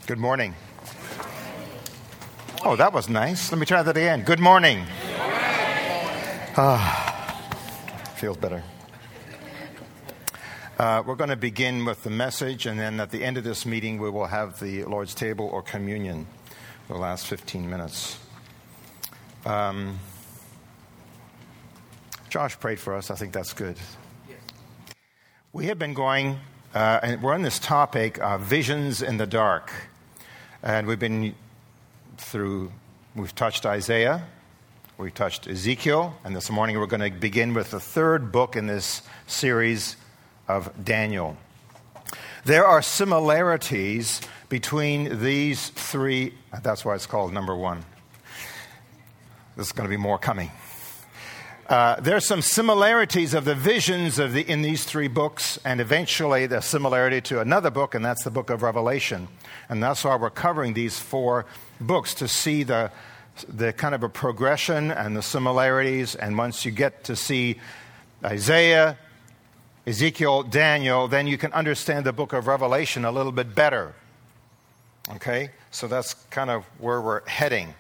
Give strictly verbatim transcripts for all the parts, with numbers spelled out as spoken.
Good morning. Oh, that was nice. Let me try that again. Good morning. Ah, feels better. Uh, we're going to begin with the message, and then at the end of this meeting, we will have the Lord's table or communion for the last fifteen minutes. Um, Josh prayed for us. I think that's good. Yes. We have been going, uh, and we're on this topic of visions in the dark. And we've been through, we've touched Isaiah, we've touched Ezekiel, and this morning we're going to begin with the third book in this series of Daniel. There are similarities between these three, that's why it's called number one. There's going to be more coming. Uh, there's some similarities of the visions of the in these three books, and eventually the similarity to another book, and that's the book of Revelation. And that's why we're covering these four books, to see the the kind of a progression and the similarities. And once you get to see Isaiah, Ezekiel, Daniel, then you can understand the book of Revelation a little bit better. Okay? So that's kind of where we're heading.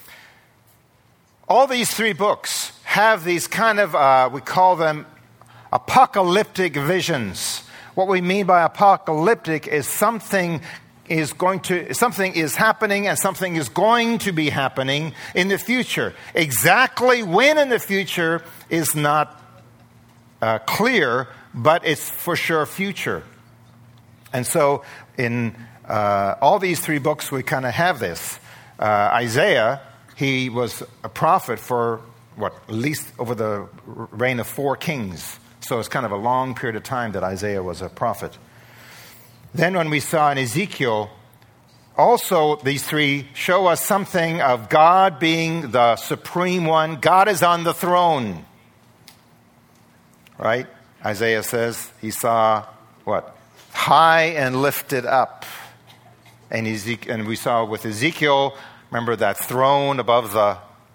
All these three books have these kind of, uh, we call them apocalyptic visions. What we mean by apocalyptic is something is going to, something is happening and something is going to be happening in the future. Exactly when in the future is not uh, clear, but it's for sure future. And so in uh, all these three books, we kind of have this. Uh, Isaiah, he was a prophet for, what, at least over the reign of four kings. So it's kind of a long period of time that Isaiah was a prophet. Then when we saw in Ezekiel, also these three show us something of God being the supreme one. God is on the throne. Right? Isaiah says he saw, what? High and lifted up. And, Ezekiel, and we saw with Ezekiel, remember that throne above the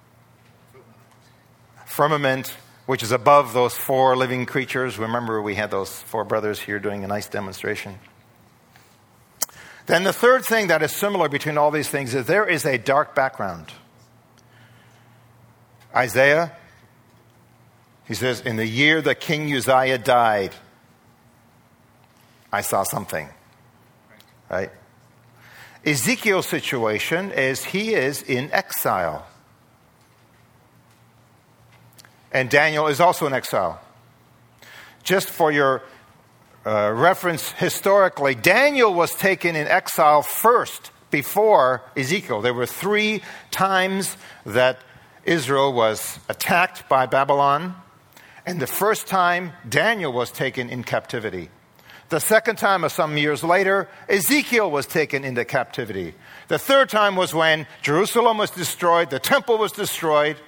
firmament, which is above those four living creatures. Remember we had those four brothers here doing a nice demonstration. Then the third thing that is similar between all these things is there is a dark background. Isaiah, he says, in the year that King Uzziah died, I saw something. Right? Ezekiel's situation is he is in exile. And Daniel is also in exile. Just for your uh, reference historically, Daniel was taken in exile first before Ezekiel. There were three times that Israel was attacked by Babylon. And the first time, Daniel was taken in captivity. The second time, or some years later, Ezekiel was taken into captivity. The third time was when Jerusalem was destroyed, the temple was destroyed.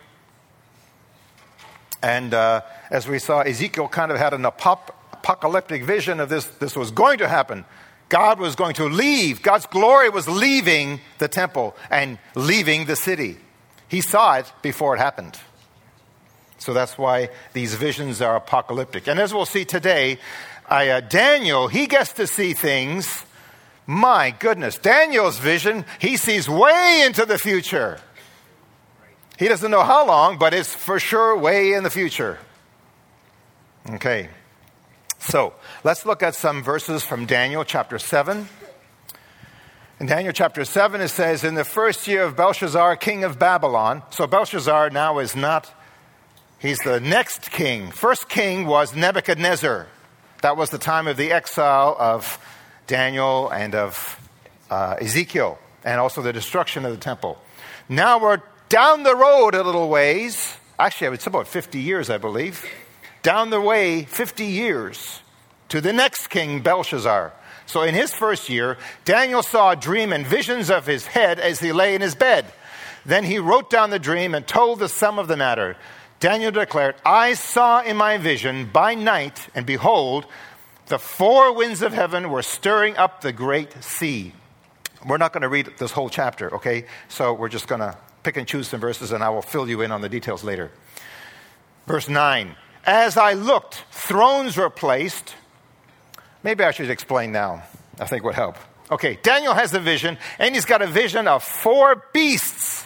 And uh, as we saw, Ezekiel kind of had an apop- apocalyptic vision of this. This was going to happen. God was going to leave. God's glory was leaving the temple and leaving the city. He saw it before it happened. So that's why these visions are apocalyptic. And as we'll see today, I, uh, Daniel, he gets to see things. My goodness, Daniel's vision, he sees way into the future. He doesn't know how long, but it's for sure way in the future. Okay. So, let's look at some verses from Daniel chapter seven. In Daniel chapter seven, it says, in the first year of Belshazzar, king of Babylon. So Belshazzar now is not, he's the next king. First king was Nebuchadnezzar. That was the time of the exile of Daniel and of uh, Ezekiel, and also the destruction of the temple. Now we're down the road a little ways. Actually, it's about fifty years, I believe. Down the way, fifty years, to the next king, Belshazzar. So in his first year, Daniel saw a dream and visions of his head as he lay in his bed. Then he wrote down the dream and told the sum of the matter. Daniel declared, I saw in my vision by night, and behold, the four winds of heaven were stirring up the great sea. We're not going to read this whole chapter, okay? So we're just going to pick and choose some verses, and I will fill you in on the details later. Verse nine, as I looked, thrones were placed. Maybe I should explain now. I think would help. Okay, Daniel has a vision, and he's got a vision of four beasts.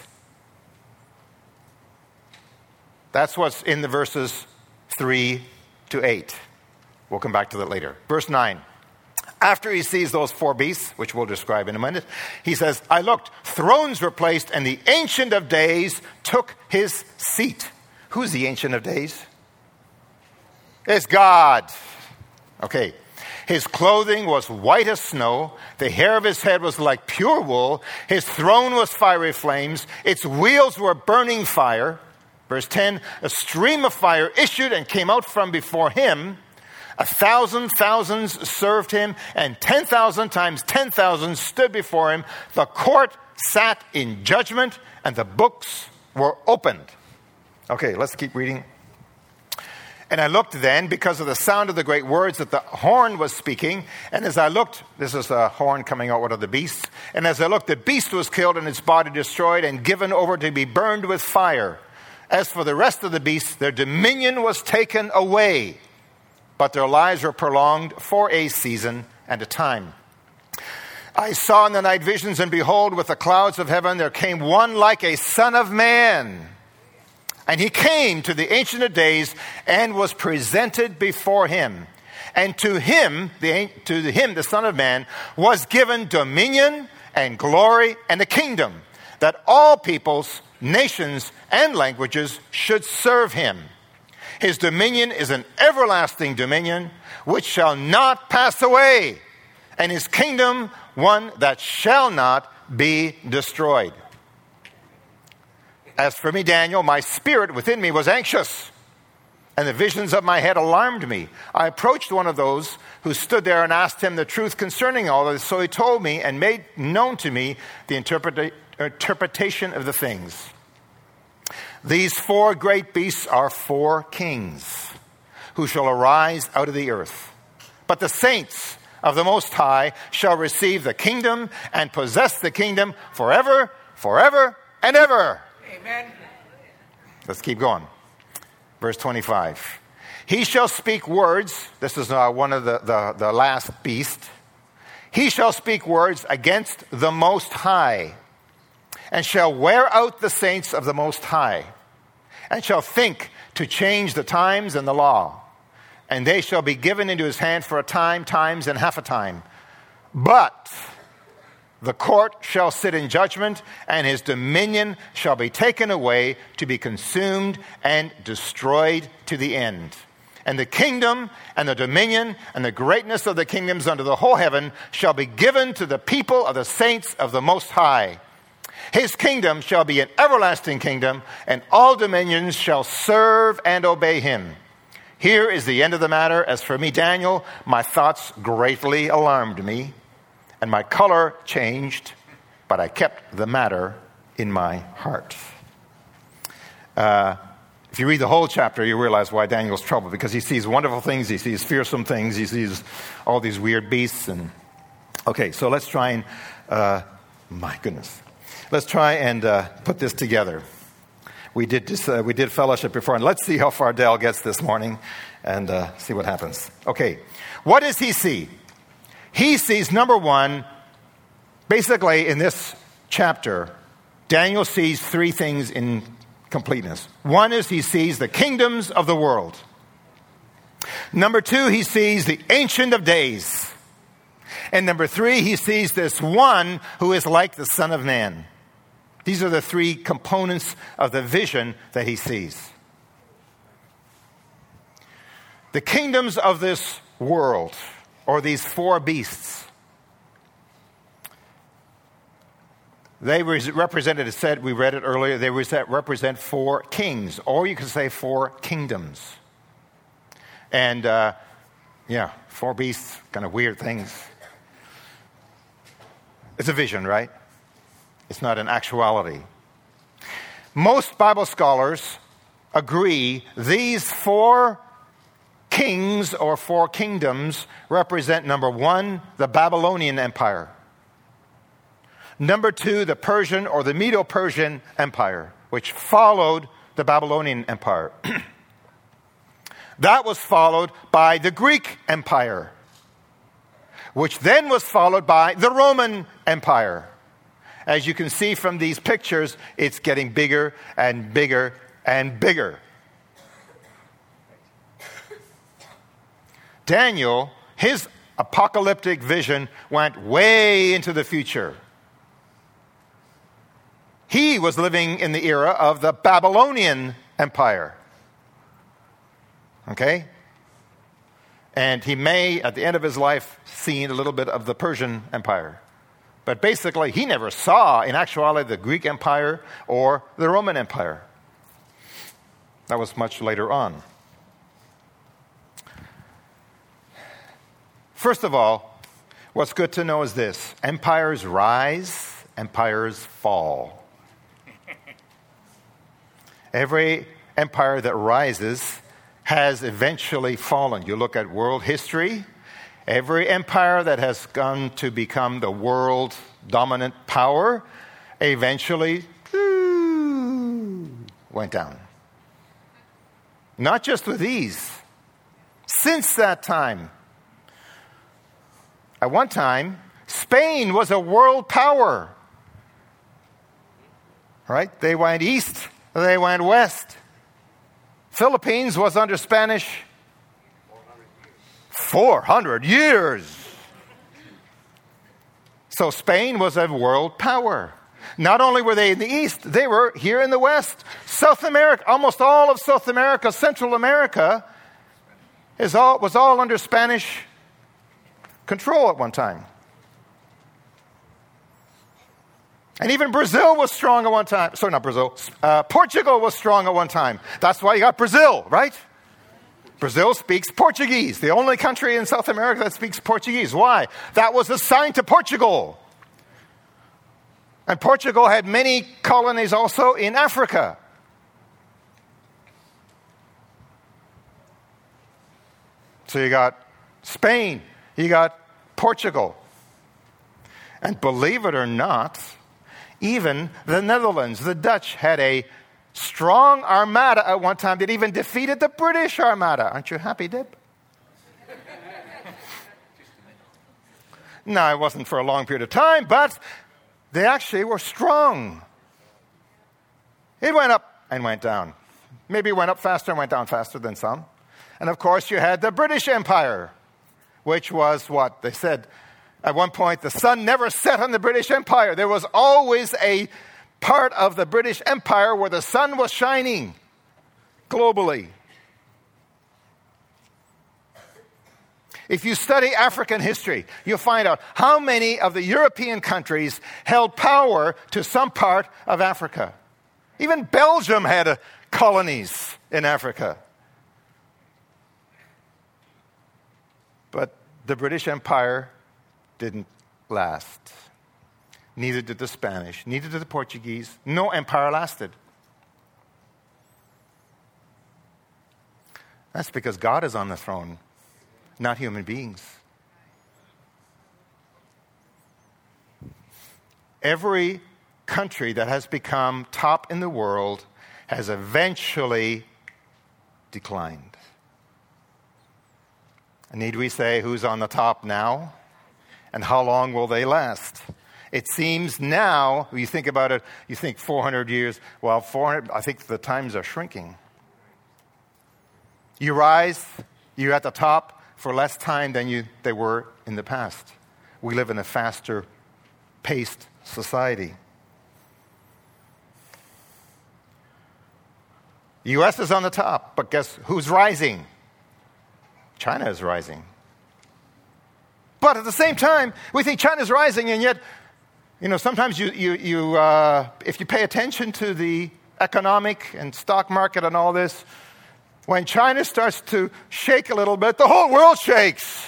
That's what's in the verses three to eight. We'll come back to that later. Verse nine. After he sees those four beasts, which we'll describe in a minute, he says, I looked, thrones were placed, and the Ancient of Days took his seat. Who's the Ancient of Days? It's God. Okay. His clothing was white as snow. The hair of his head was like pure wool. His throne was fiery flames. Its wheels were burning fire. Verse ten, a stream of fire issued and came out from before him. A thousand thousands served him, and ten thousand times ten thousand stood before him. The court sat in judgment, and the books were opened. Okay, let's keep reading. And I looked then, because of the sound of the great words that the horn was speaking. And as I looked, this is the horn coming out of the beast. And as I looked, the beast was killed and its body destroyed and given over to be burned with fire. As for the rest of the beasts, their dominion was taken away, but their lives were prolonged for a season and a time. I saw in the night visions, and behold, with the clouds of heaven there came one like a son of man. And he came to the Ancient of Days and was presented before him. And to him, the, to him, the Son of Man, was given dominion and glory and a kingdom, that all peoples, nations, and languages should serve him. His dominion is an everlasting dominion which shall not pass away, and his kingdom one that shall not be destroyed. As for me, Daniel, my spirit within me was anxious, and the visions of my head alarmed me. I approached one of those who stood there and asked him the truth concerning all this. So he told me and made known to me the interpreta- interpretation of the things. These four great beasts are four kings who shall arise out of the earth. But the saints of the Most High shall receive the kingdom and possess the kingdom forever, forever, and ever. Amen. Let's keep going. Verse twenty-five. He shall speak words. This is uh, one of the, the, the last beast. He shall speak words against the Most High, and shall wear out the saints of the Most High, and shall think to change the times and the law. And they shall be given into his hand for a time, times, and half a time. But the court shall sit in judgment, and his dominion shall be taken away to be consumed and destroyed to the end. And the kingdom and the dominion and the greatness of the kingdoms under the whole heaven shall be given to the people of the saints of the Most High. His kingdom shall be an everlasting kingdom, and all dominions shall serve and obey him. Here is the end of the matter. As for me, Daniel, my thoughts greatly alarmed me, and my color changed, but I kept the matter in my heart. Uh, if you read the whole chapter, you realize why Daniel's troubled, because he sees wonderful things, he sees fearsome things, he sees all these weird beasts. And okay, so let's try and, uh, my goodness, let's try and uh, put this together. We did this, uh, we did fellowship before, and let's see how far Dale gets this morning and uh, see what happens. Okay, what does he see? He sees, number one, basically in this chapter, Daniel sees three things in completeness. One is he sees the kingdoms of the world. Number two, he sees the Ancient of Days. And number three, he sees this one who is like the Son of Man. These are the three components of the vision that he sees. The kingdoms of this world, or these four beasts, they represented, it said, we read it earlier, they represent four kings, or you could say four kingdoms. And, uh, yeah, four beasts, kind of weird things. It's a vision, right? It's not an actuality. Most Bible scholars agree these four kings or four kingdoms represent, number one, the Babylonian Empire. Number two, the Persian or the Medo-Persian Empire, which followed the Babylonian Empire. That was followed by the Greek Empire, which then was followed by the Roman Empire. As you can see from these pictures, it's getting bigger and bigger and bigger. Daniel, his apocalyptic vision went way into the future. He was living in the era of the Babylonian Empire. Okay? And he may, at the end of his life, seen a little bit of the Persian Empire. But basically, he never saw, in actuality, the Greek Empire or the Roman Empire. That was much later on. First of all, what's good to know is this. Empires rise, empires fall. Every empire that rises has eventually fallen. You look at world history, every empire that has gone to become the world dominant power eventually went down. Not just with these. Since that time, at one time, Spain was a world power. Right? They went east, they went west. Philippines was under Spanish four hundred years. So Spain was a world power. Not only were they in the east, they were here in the west. South America, almost all of South America, Central America, is all, was all under Spanish control at one time. And even Brazil was strong at one time. Sorry, not Brazil. Uh, Portugal was strong at one time. That's why you got Brazil, right? Brazil speaks Portuguese. The only country in South America that speaks Portuguese. Why? That was assigned to Portugal. And Portugal had many colonies also in Africa. So you got Spain, you got Portugal. And believe it or not, even the Netherlands, the Dutch, had a strong armada at one time that even defeated the British armada. Aren't you happy, Deb? No, it wasn't for a long period of time, but they actually were strong. It went up and went down. Maybe it went up faster and went down faster than some. And of course, you had the British Empire, which was what? They said at one point, the sun never set on the British Empire. There was always a part of the British Empire where the sun was shining globally. If you study African history, you'll find out how many of the European countries held power to some part of Africa. Even Belgium had uh, colonies in Africa. But the British Empire didn't last. Neither did the Spanish, neither did the Portuguese. No empire lasted. That's because God is on the throne, not human beings. Every country that has become top in the world has eventually declined. Need we say who's on the top now? And how long will they last? It seems now, you think about it, you think four hundred years. Well, four hundred, I think the times are shrinking. You rise, you're at the top for less time than you they were in the past. We live in a faster paced society. The U S is on the top, but guess who's rising? China is rising. But at the same time, we think China's rising, and yet, you know, sometimes you, you, you uh, if you pay attention to the economic and stock market and all this, when China starts to shake a little bit, the whole world shakes.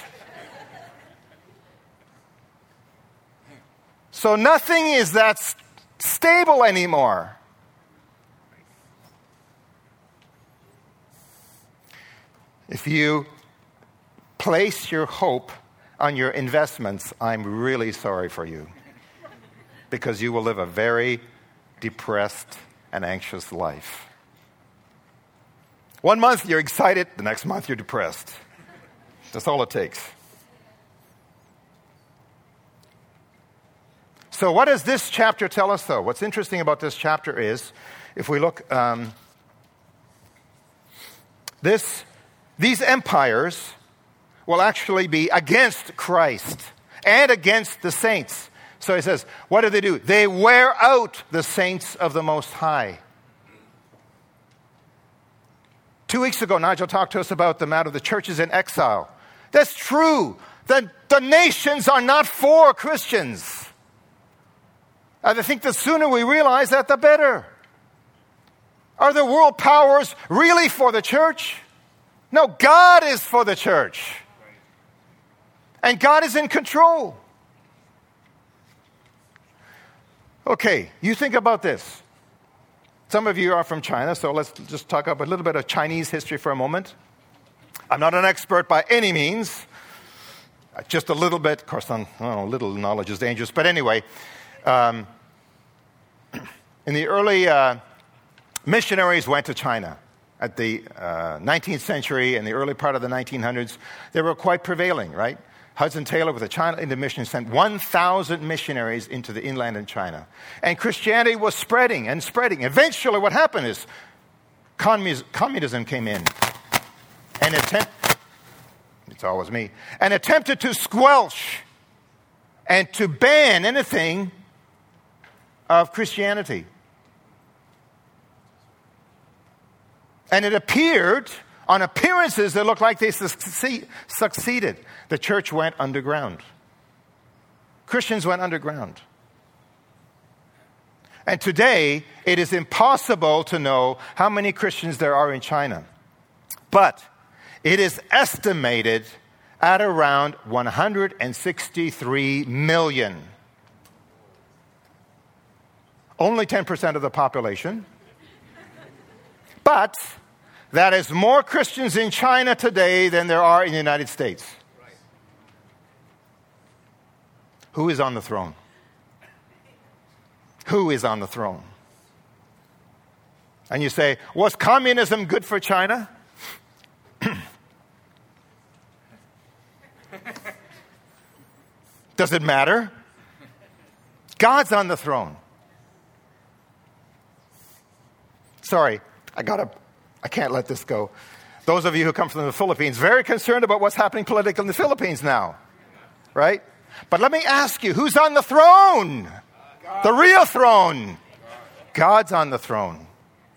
So nothing is that st- stable anymore. If you place your hope on your investments, I'm really sorry for you. Because you will live a very depressed and anxious life. One month you're excited, the next month you're depressed. That's all it takes. So what does this chapter tell us, though? What's interesting about this chapter is, if we look, um, this, these empires will actually be against Christ and against the saints. So he says, what do they do? They wear out the saints of the Most High. Two weeks ago, Nigel talked to us about the matter of the churches in exile. That's true. The, the nations are not for Christians. I think the sooner we realize that, the better. Are the world powers really for the church? No, God is for the church. And God is in control. Okay, you think about this. Some of you are from China, so let's just talk about a little bit of Chinese history for a moment. I'm not an expert by any means. Just a little bit. Of course, I don't know, little knowledge is dangerous. But anyway, um, in the early uh, missionaries went to China. At the uh, nineteenth century and the early part of the nineteen hundreds, they were quite prevailing, right? Hudson Taylor with the China India Mission sent one thousand missionaries into the inland in China. And Christianity was spreading and spreading. Eventually what happened is communism, communism came in and attempt, it's always me, and attempted to squelch and to ban anything of Christianity. And it appeared, on appearances, it looked like they succeed, succeeded. The church went underground. Christians went underground. And today, it is impossible to know how many Christians there are in China. But it is estimated at around one hundred sixty-three million. Only ten percent of the population. But that is more Christians in China today than there are in the United States. Right. Who is on the throne? Who is on the throne? And you say, was communism good for China? Does it matter? God's on the throne. Sorry. I gotta, I can't let this go. Those of you who come from the Philippines, very concerned about what's happening politically in the Philippines now. Right? But let me ask you, who's on the throne? God. The real throne. God. God's on the throne.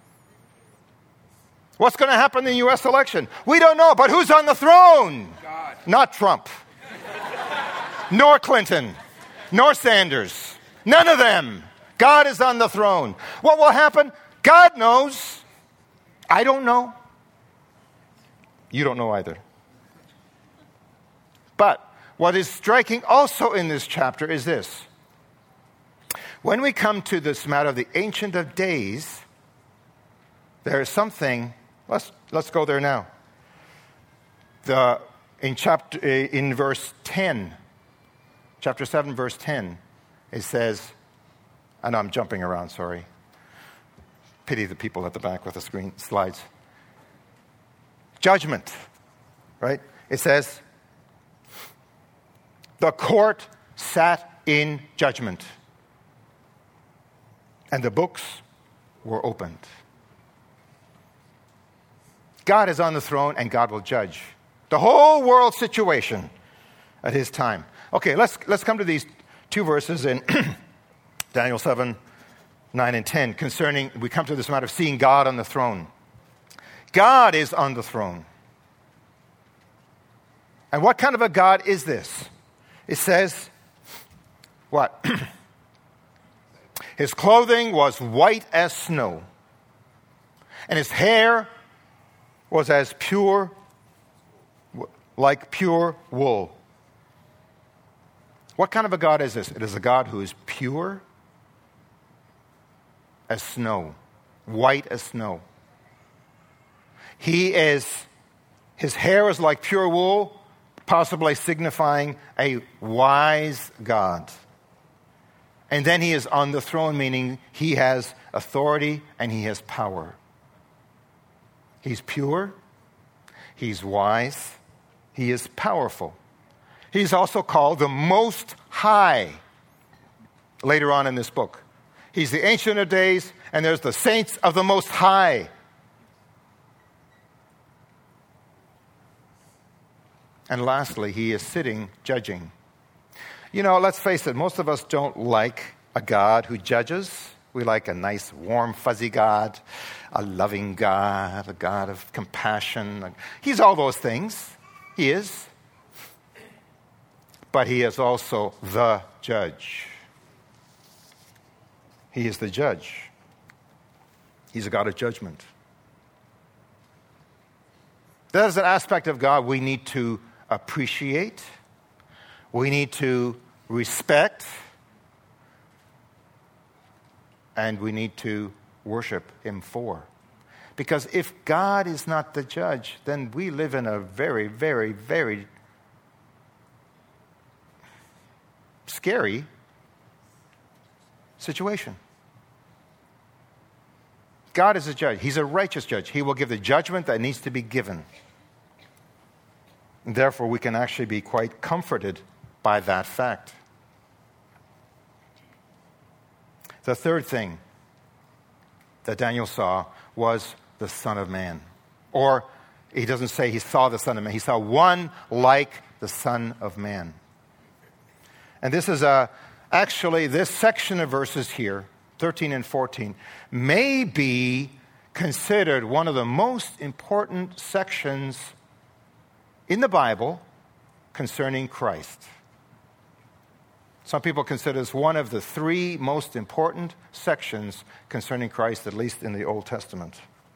What's going to happen in the U S election? We don't know, but who's on the throne? God. Not Trump. Nor Clinton. Nor Sanders. None of them. God is on the throne. What will happen? God knows. I don't know. You don't know either. But what is striking also in this chapter is this. When we come to this matter of the Ancient of Days, there is something, let's, let's go there now. The, in, chapter, in verse ten, chapter seven, verse ten, it says, and I'm jumping around, sorry. Pity the people at the back with the screen slides. Judgment, right? It says, the court sat in judgment, and the books were opened. God is on the throne, and God will judge the whole world situation at his time. Okay, let's let's come to these two verses in Daniel seven, nine and ten concerning, we come to this matter of seeing God on the throne. God is on the throne. And what kind of a God is this? It says, what? His clothing was white as snow, and his hair was as pure, like pure wool. What kind of a God is this? It is a God who is pure as snow, white as snow. He is, his hair is like pure wool, possibly signifying a wise God. And then he is on the throne, meaning he has authority and he has power. He's pure, he's wise, he is powerful. He's also called the Most High. later on in this book. He's the Ancient of Days, and there's the saints of the Most High. And lastly, he is sitting judging. You know, let's face it, most of us don't like a God who judges. We like a nice, warm, fuzzy God, a loving God, a God of compassion. He's all those things. He is. But he is also the judge. He is the judge. He's a God of judgment. That is an aspect of God we need to appreciate. We need to respect. And we need to worship him for. Because if God is not the judge, then we live in a very, very, very scary situation. God is a judge. He's a righteous judge. He will give the judgment that needs to be given. And therefore, we can actually be quite comforted by that fact. The third thing that Daniel saw was the Son of Man. Or he doesn't say he saw the Son of Man. He saw one like the Son of Man. And this is a, actually, this section of verses here, thirteen and fourteen, may be considered one of the most important sections in the Bible concerning Christ. Some people consider this one of the three most important sections concerning Christ, at least in the Old Testament.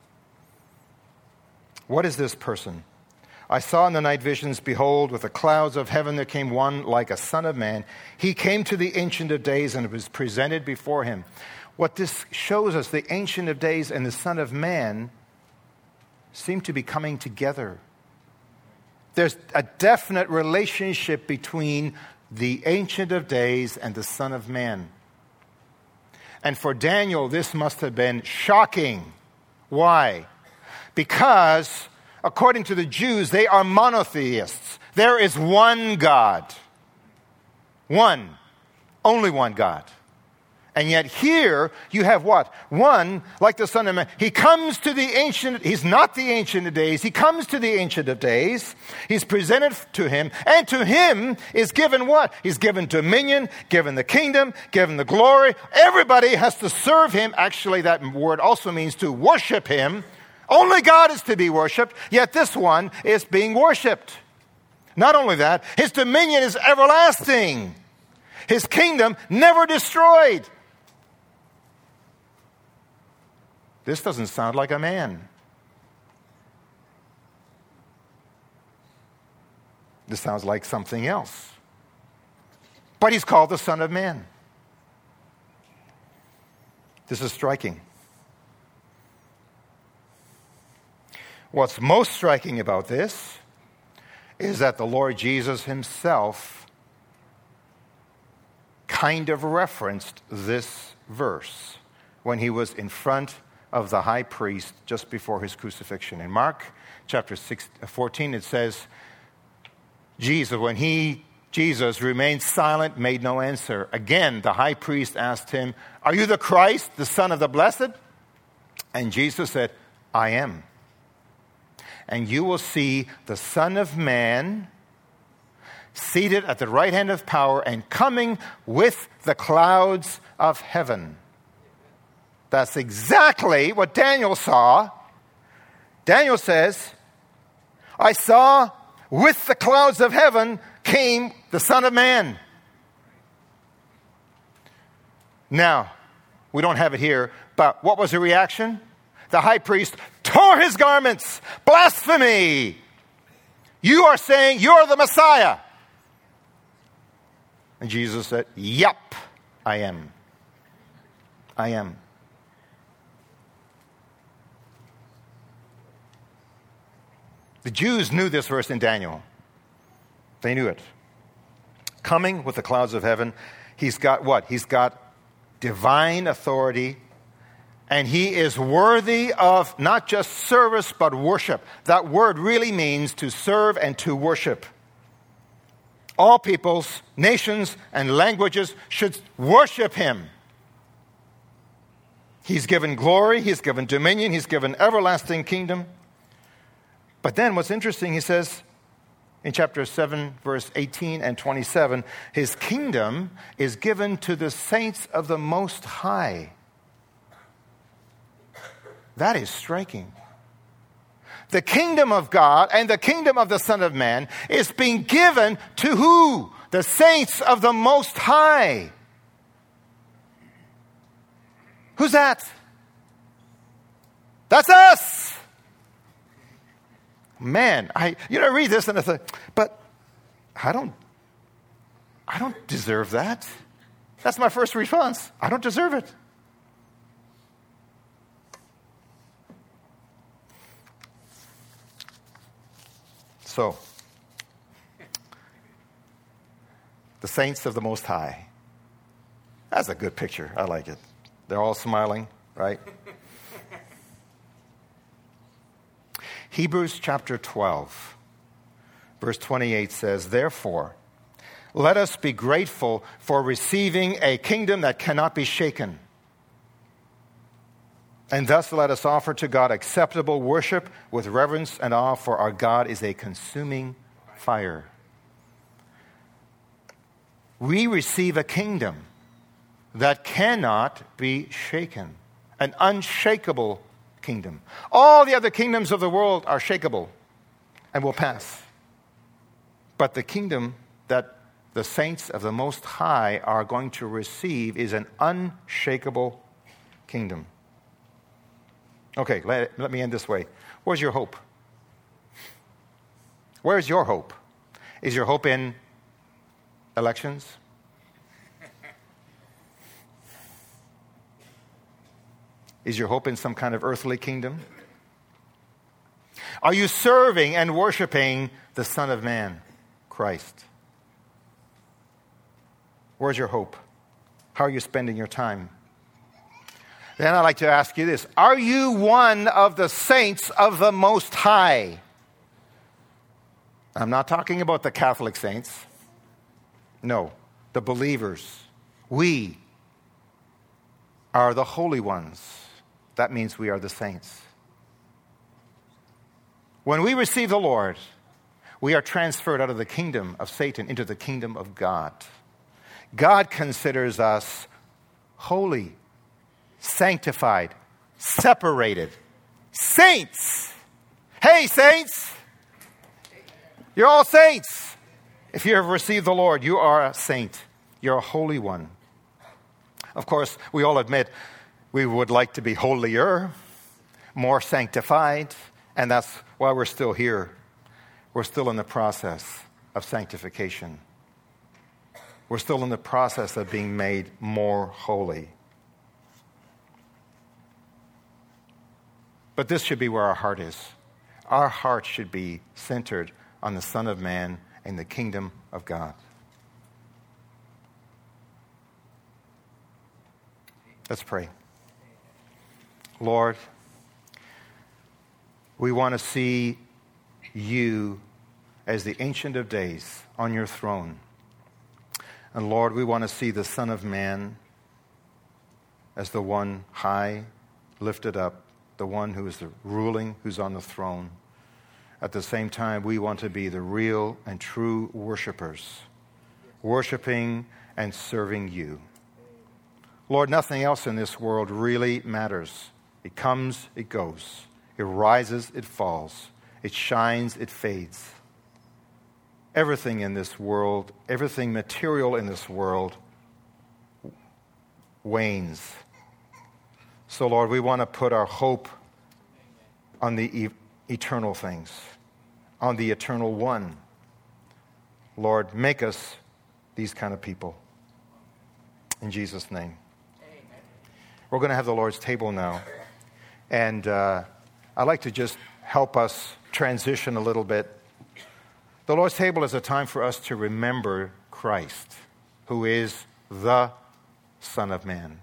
What is this person? I saw in the night visions, behold, with the clouds of heaven there came one like a son of man. He came to the Ancient of Days and was presented before him. What this shows us, the Ancient of Days and the Son of Man seem to be coming together. There's a definite relationship between the Ancient of Days and the Son of Man. And for Daniel, this must have been shocking. Why? Because, according to the Jews, they are monotheists. There is one God. One. Only one God. And yet here, you have what? One, like the Son of Man. He comes to the Ancient, he's not the Ancient of Days. He comes to the Ancient of Days. He's presented to him. And to him is given what? He's given dominion, given the kingdom, given the glory. Everybody has to serve him. Actually, that word also means to worship him. Only God is to be worshipped, yet this one is being worshipped. Not only that, his dominion is everlasting. His kingdom never destroyed. This doesn't sound like a man. This sounds like something else. But he's called the Son of Man. This is striking. What's most striking about this is that the Lord Jesus himself kind of referenced this verse when he was in front of the high priest just before his crucifixion. In Mark chapter six, fourteen, it says, Jesus, when he, Jesus, remained silent, made no answer. Again, the high priest asked him, are you the Christ, the Son of the Blessed? And Jesus said, I am. And you will see the Son of Man seated at the right hand of power and coming with the clouds of heaven. That's exactly what Daniel saw. Daniel says, I saw with the clouds of heaven came the Son of Man. Now, we don't have it here, but what was the reaction? The high priest tore his garments. Blasphemy! You are saying you're the Messiah. And Jesus said, yep, I am. I am. The Jews knew this verse in Daniel. They knew it. Coming with the clouds of heaven, he's got what? He's got divine authority, and he is worthy of not just service, but worship. That word really means to serve and to worship. All peoples, nations, and languages should worship him. He's given glory, he's given dominion, he's given everlasting kingdom. But then what's interesting, he says in chapter seven, verse eighteen and twenty-seven, his kingdom is given to the saints of the Most High. That is striking. The kingdom of God and the kingdom of the Son of Man is being given to who? The saints of the Most High. Who's that? That's us. Man, I you know I read this and I think, but I don't I don't deserve that. That's my first response. I don't deserve it. So, the saints of the Most High. That's a good picture. I like it. They're all smiling, right? Hebrews chapter twelve, verse twenty-eight says, "Therefore, let us be grateful for receiving a kingdom that cannot be shaken. And thus let us offer to God acceptable worship with reverence and awe, for our God is a consuming fire." We receive a kingdom that cannot be shaken, an unshakable kingdom. All the other kingdoms of the world are shakeable and will pass. But the kingdom that the saints of the Most High are going to receive is an unshakable kingdom. Okay, let, let me end this way. Where's your hope? Where's your hope? Is your hope in elections? Is your hope in some kind of earthly kingdom? Are you serving and worshiping the Son of Man, Christ? Where's your hope? How are you spending your time? Then I'd like to ask you this. Are you one of the saints of the Most High? I'm not talking about the Catholic saints. No, the believers. We are the holy ones. That means we are the saints. When we receive the Lord, we are transferred out of the kingdom of Satan into the kingdom of God. God considers us holy, sanctified, separated, saints. Hey, saints! You're all saints. If you have received the Lord, you are a saint. You're a holy one. Of course, we all admit we would like to be holier, more sanctified, and that's why we're still here. We're still in the process of sanctification. We're still in the process of being made more holy. But this should be where our heart is. Our heart should be centered on the Son of Man and the kingdom of God. Let's pray. Lord, we want to see you as the Ancient of Days on your throne. And Lord, we want to see the Son of Man as the one high, lifted up, the one who is the ruling, who's on the throne. At the same time, we want to be the real and true worshipers, worshiping and serving you. Lord, nothing else in this world really matters. It comes, it goes. It rises, it falls. It shines, it fades. Everything in this world, everything material in this world wanes. So, Lord, we want to put our hope on the e- eternal things, on the eternal one. Lord, make us these kind of people. In Jesus' name. Amen. We're going to have the Lord's table now. And uh, I'd like to just help us transition a little bit. The Lord's table is a time for us to remember Christ, who is the Son of Man,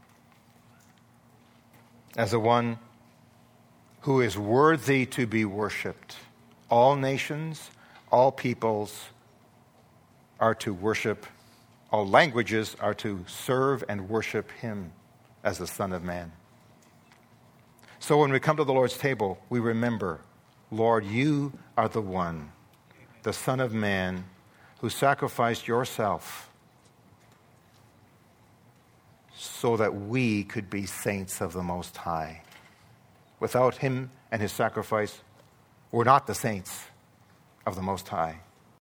as the one who is worthy to be worshipped. All nations, all peoples, are to worship, all languages are to serve and worship him as the Son of Man. So when we come to the Lord's table, we remember, Lord, you are the one, the Son of Man, who sacrificed yourself so that we could be saints of the Most High. Without him and his sacrifice, we're not the saints of the Most High.